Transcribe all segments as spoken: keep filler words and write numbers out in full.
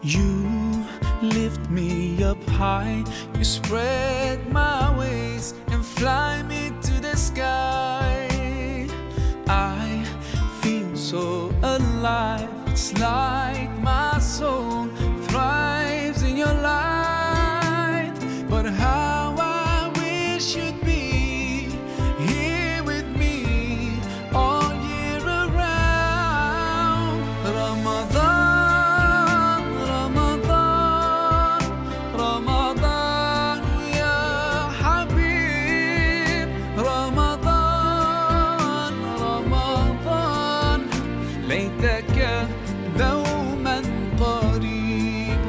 You lift me up high, you spread my wings and fly me to the sky. I feel so alive, it's like my soul thrives in your light. But how I wish you'd be here with me all year around. Ramadan, Ramadan, Ramadan ya Habib. Ramadan, Ramadan, ليتك دوما قريب.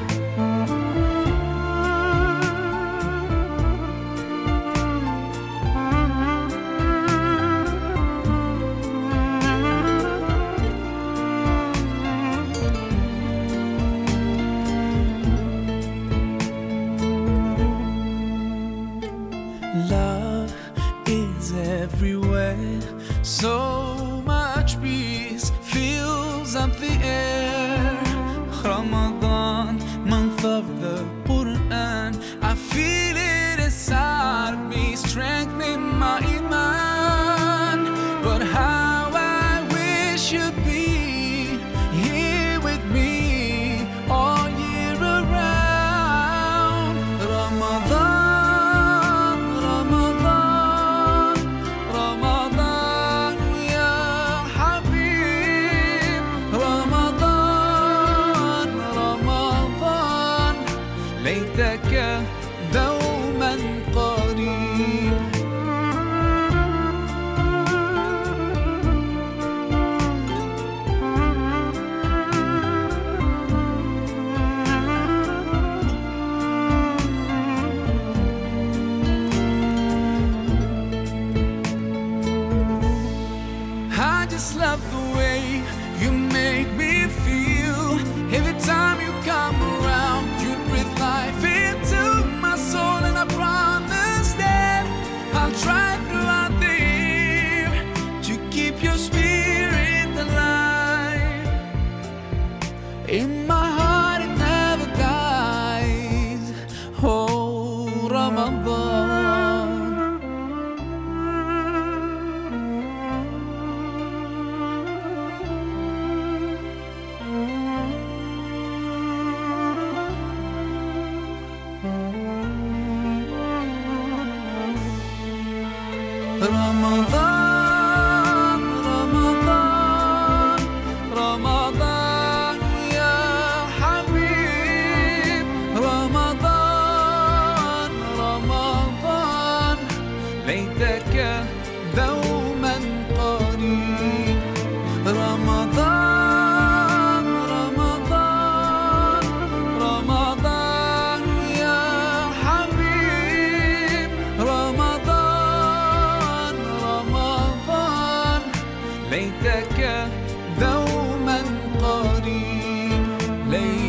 Love is everywhere, so much peace fills up the air. Ramadan, month of the Quran, I feel it inside me, strengthening my iman. But how I wish you'd be here with me all year around. Ramadan, Ramadan, Ramadan ya Habib. Ramadan, Ramadan, ليتك دوما قريب. I just love the way you make me feel. Every time you come around, you breathe life into my soul, and I promise that I'll try throughout the year to keep your spirit alive. In my heart it never dies. Oh, Ramadan. Ramadan, Ramadan, Ramadan ya Habib. Ramadan, Ramadan, ليتك دوما قريب. رمضان، رمضان، رمضان يا حبيب. رمضان، رمضان، ليتك دوما قريب.